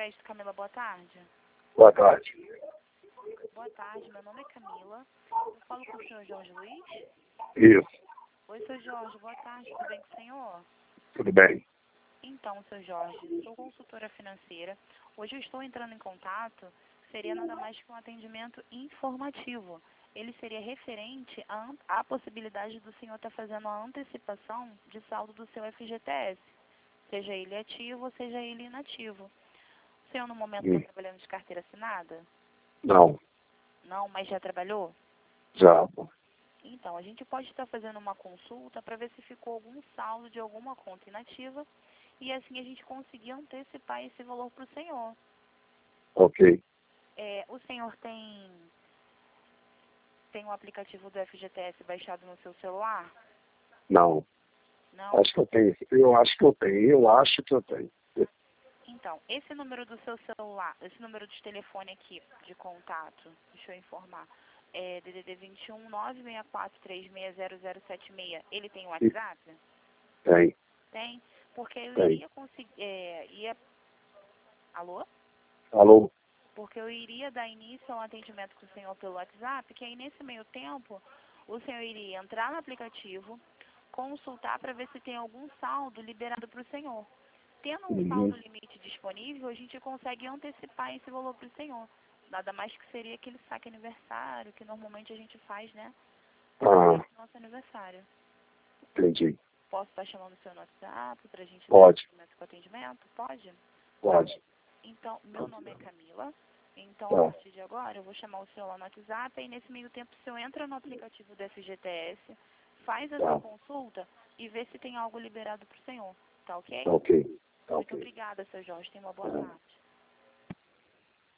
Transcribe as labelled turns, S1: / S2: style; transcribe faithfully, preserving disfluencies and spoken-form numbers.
S1: Crédito, Camila, boa tarde.
S2: Boa tarde.
S1: Boa tarde, meu nome é Camila. Eu falo com o senhor Jorge Luiz.
S2: Isso,
S1: Oi, senhor Jorge, boa tarde, tudo bem com o senhor?
S2: tudo bem.
S1: Então, senhor Jorge, sou consultora financeira. Hoje eu estou entrando em contato, seria nada mais que um atendimento informativo. Ele seria referente à, à possibilidade do senhor estar fazendo a antecipação de saldo do seu F G T S, seja ele ativo ou seja ele inativo. O senhor no momento está
S2: Hum.
S1: trabalhando de carteira assinada?
S2: Não,
S1: Não, mas já trabalhou?
S2: já.
S1: Então, a gente pode estar fazendo uma consulta para ver se ficou algum saldo de alguma conta inativa e assim a gente conseguir antecipar esse valor para o senhor.
S2: Ok.
S1: É, o senhor tem, tem o aplicativo do F G T S baixado no seu celular?
S2: Não.
S1: Não?
S2: Acho que eu tenho. Eu acho que eu tenho. Eu acho que eu tenho.
S1: Então, esse número do seu celular, esse número de telefone aqui, de contato, deixa eu informar, é D D D vinte e um, nove seis quatro três seis zero zero sete seis, ele tem WhatsApp?
S2: Tem,
S1: Tem, porque eu
S2: tem.
S1: iria conseguir, é, ia, alô?
S2: Alô?
S1: Porque eu iria dar início a um atendimento com o senhor pelo WhatsApp, que aí nesse meio tempo, o senhor iria entrar no aplicativo, consultar para ver se tem algum saldo liberado para o senhor. Tendo um saldo
S2: Uhum.
S1: limite disponível, a gente consegue antecipar esse valor para o senhor. Nada mais que seria aquele saque aniversário, que normalmente a gente faz, né?
S2: Ah,
S1: No nosso aniversário.
S2: entendi.
S1: Posso estar chamando o senhor no WhatsApp para a gente dar
S2: Pode,
S1: seguimento com o atendimento? Pode?
S2: pode.
S1: Então, meu nome é Camila. Então, a
S2: Tá,
S1: partir de agora, eu vou chamar o senhor lá no WhatsApp. E nesse meio tempo, o senhor entra no aplicativo do F G T S, faz essa
S2: tá.
S1: consulta e vê se tem algo liberado para o senhor. Tá ok?
S2: Tá ok. Tá
S1: Muito
S2: ok.
S1: obrigada, seu Jorge. Tenha uma boa
S2: Tá.
S1: tarde.